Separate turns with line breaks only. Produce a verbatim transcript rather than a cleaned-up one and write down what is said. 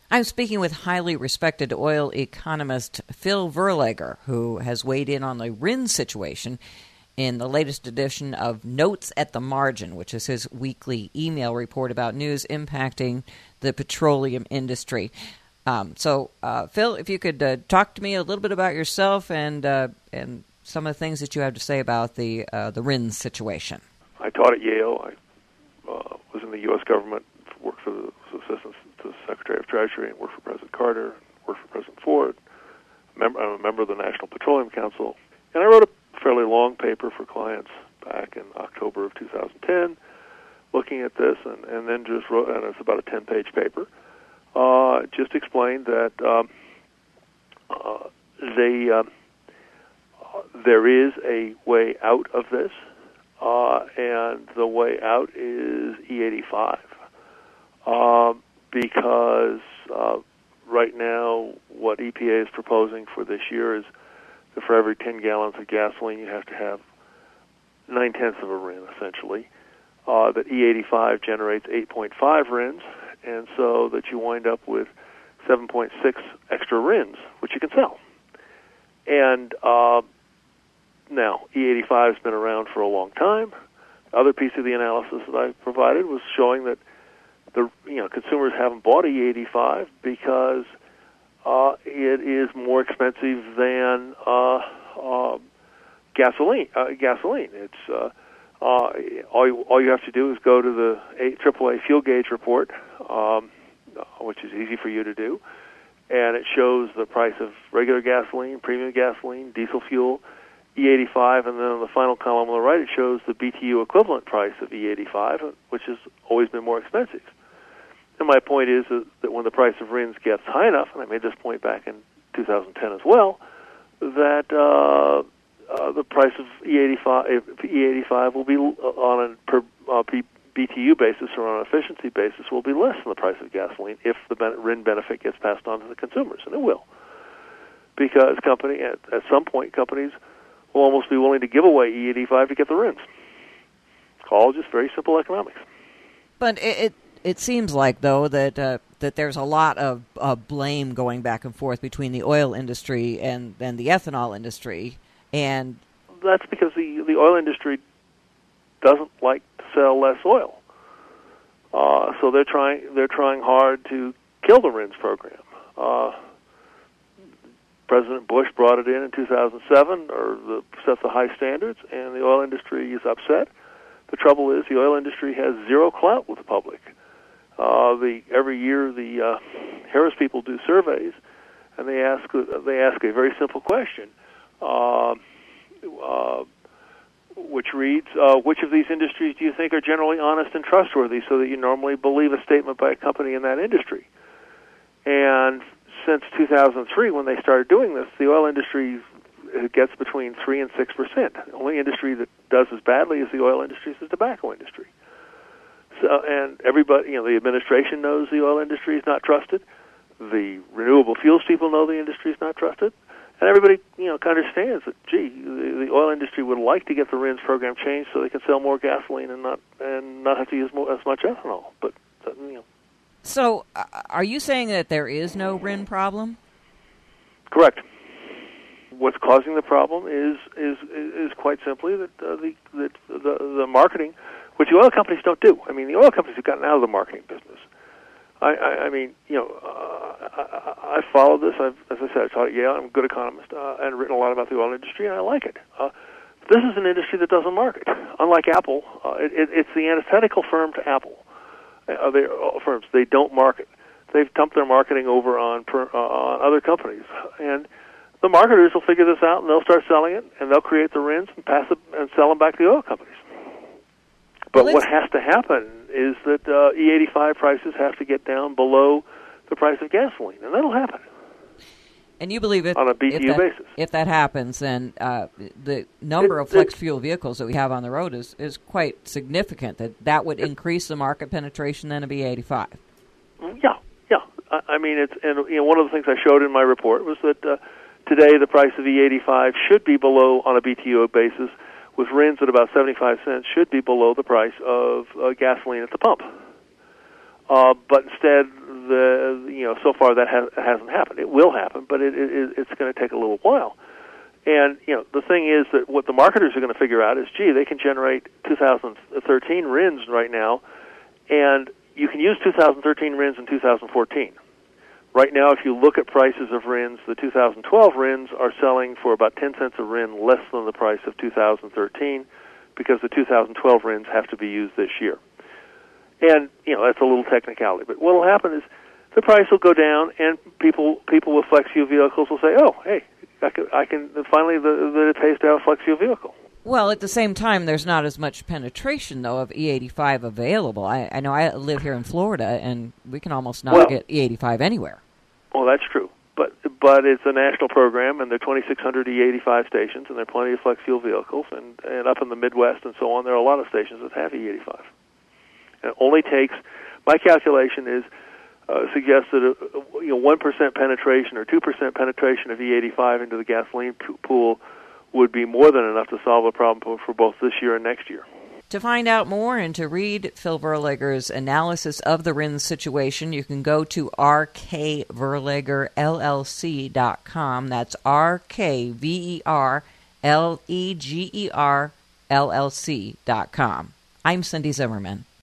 I'm speaking with highly respected oil economist Phil Verlager, who has weighed in on the R I N situation in the latest edition of Notes at the Margin, which is his weekly email report about news impacting the petroleum industry. Um, so, uh, Phil, if you could uh, talk to me a little bit about yourself and uh, and some of the things that you have to say about the uh, the R I N situation.
I taught at Yale. I uh, was in the U S government, worked for the assistant to the Secretary of Treasury, and worked for President Carter, worked for President Ford. I'm a member of the National Petroleum Council, and I wrote a fairly long paper for clients back in October of two thousand ten, looking at this, and, and then just wrote, and it's about a ten-page paper. Uh, just explained that um, uh, they, um, uh, there is a way out of this, uh, and the way out is E eighty-five. Um, because uh, right now what E P A is proposing for this year is that for every ten gallons of gasoline you have to have nine-tenths of a R I N, essentially. Uh, that E eighty-five generates eight point five R I Ns, and so that you wind up with seven point six extra R I Ns, which you can sell. And uh, now, E eighty-five has been around for a long time. The other piece of the analysis that I provided was showing that the you know consumers haven't bought E eighty-five because uh, it is more expensive than uh, uh, gasoline. Uh, gasoline. It's uh, uh, all you, all you have to do is go to the triple A fuel gauge report, um, which is easy for you to do, and it shows the price of regular gasoline, premium gasoline, diesel fuel, E eighty-five, and then on the final column on the right it shows the B T U equivalent price of E eighty-five, which has always been more expensive. And my point is that when the price of R I Ns gets high enough, and I made this point back in two thousand ten as well, that uh, uh, the price of E eighty-five, E eighty-five will be on a per uh, B T U basis or on an efficiency basis will be less than the price of gasoline if the R I N benefit gets passed on to the consumers, and it will, because company at, at some point companies will almost be willing to give away E eighty-five to get the R I Ns. It's all just very simple economics.
But it. it It seems like, though, that uh, that there's a lot of uh, blame going back and forth between the oil industry and, and the ethanol industry, and
that's because the the oil industry doesn't like to sell less oil, uh, so they're trying they're trying hard to kill the R I Ns program. Uh, President Bush brought it in in two thousand seven, or the, set the high standards, and the oil industry is upset. The trouble is, the oil industry has zero clout with the public. Uh, the every year, the uh, Harris people do surveys, and they ask they ask a very simple question, uh, uh, which reads, uh, "Which of these industries do you think are generally honest and trustworthy, so that you normally believe a statement by a company in that industry?" And since two thousand three, when they started doing this, the oil industry gets between three and six percent. The only industry that does as badly as the oil industry is the tobacco industry. So, and everybody, you know, the administration knows the oil industry is not trusted. The renewable fuels people know the industry is not trusted, and everybody, you know, understands that, gee, the, the oil industry would like to get the R I Ns program changed so they can sell more gasoline and not and not have to use more, as much ethanol. But you know.
So, uh, are you saying that there is no R I N problem?
Correct. What's causing the problem is is is quite simply that uh, the, that the the marketing, which the oil companies don't do. I mean, the oil companies have gotten out of the marketing business. I, I, I mean, you know, uh, I, I followed this. I've, as I said, I taught at Yale. I'm a good economist uh, and written a lot about the oil industry, and I like it. Uh, this is an industry that doesn't market. Unlike Apple, uh, it, it, it's the antithetical firm to Apple. Uh, they, uh, firms, they don't market. They've dumped their marketing over on per, uh, on other companies, and the marketers will figure this out, and they'll start selling it, and they'll create the R I Ns and pass it and sell them back to the oil companies. But well, what has to happen is that uh, E eighty-five prices have to get down below the price of gasoline, and that'll happen.
And you believe it
on a B T U
if that,
basis.
If that happens, then uh, the number
it,
of flex
it,
fuel vehicles that we have on the road is, is quite significant. That that would it, increase the market penetration then of E eighty-five.
Yeah, yeah. I, I mean, it's and you know one of the things I showed in my report was that uh, today the price of E eighty-five should be below on a B T U basis, with R I Ns at about seventy-five cents, should be below the price of uh, gasoline at the pump. Uh, but instead, the you know so far that has, hasn't happened. It will happen, but it, it, it's going to take a little while. And you know the thing is that what the marketers are going to figure out is, gee, they can generate two thousand thirteen R I Ns right now, and you can use two thousand thirteen R I Ns in two thousand fourteen. Right now, if you look at prices of R I Ns, the two thousand twelve R I Ns are selling for about ten cents a R I N less than the price of two thousand thirteen, because the two thousand twelve R I Ns have to be used this year. And, you know, that's a little technicality. But what will happen is the price will go down, and people people with flex fuel vehicles will say, oh, hey, I can, I can finally, the, the, it pays to have a flex fuel vehicle.
Well, at the same time, there's not as much penetration, though, of E eighty-five available. I, I know I live here in Florida, and we can almost not
well,
get E eighty-five anywhere.
Well, that's true. But but it's a national program, and there are twenty-six hundred E eighty-five stations, and there are plenty of flex fuel vehicles. And, and up in the Midwest and so on, there are a lot of stations that have E eighty-five. And it only takes, my calculation is, uh, suggests that a, you know, one percent penetration or two percent penetration of E eighty-five into the gasoline p- pool would be more than enough to solve a problem for both this year and next year.
To find out more and to read Phil Verlager's analysis of the R I N situation, you can go to r k verlager l l c dot com. That's R K V E R L E G E R L L C dot com. I'm Cindy Zimmerman.